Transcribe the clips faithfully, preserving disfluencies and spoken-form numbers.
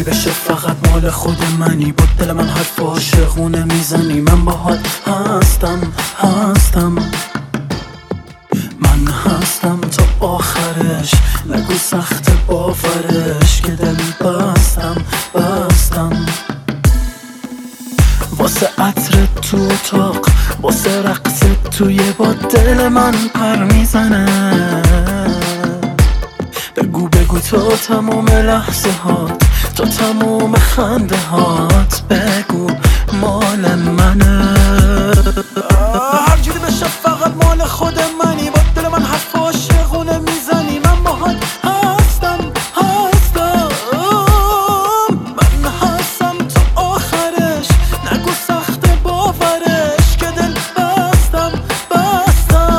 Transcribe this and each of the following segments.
بشه فقط مال خود منی، با دل من حرف عاشقونه میزنی. من باهات هستم هستم من هستم تا آخرش، نگو سخت باورش که دل بستم بستم. واسه عطر تو اتاق، واسه رقص توی با دل من پر میزنه. بگو بگو تو تموم لحظه هات، تو تموم خنده هات، بگو مال منه. هر جوری بشه فقط مال خود منی، با دل من حرف عاشقونه میزنی. من باهات هستم هستم من هستم تا آخرش، نگو سخت باورش که دل بستم بستم.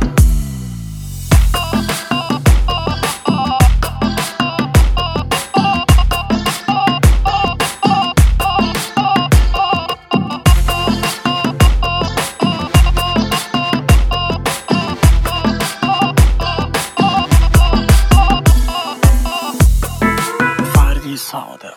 سعادت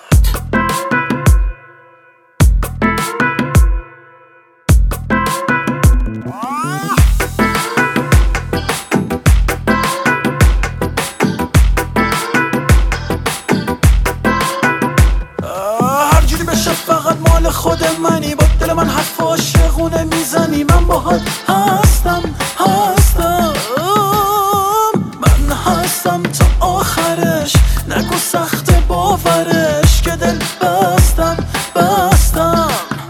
هر جوری بشه فقط مال خود منی، با دل من حرف عاشقونه میزنی. من باهات هستم هستم من هستم تا آخرش، نگو سخت باورش که دل بستم بستم.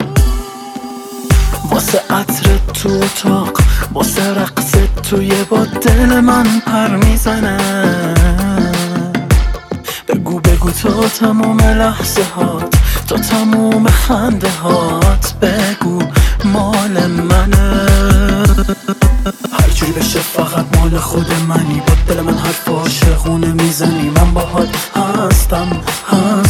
واسه عطر تو اتاق، واسه رقص توی با دل من پر میزنه. بگو بگو تو تموم لحظه هات، تو تموم خنده هات، بگو مال منه. هر جوری بشه فقط مال خود منی، با دل من حرف عاشقونه میزنی. من باهات هستم هستم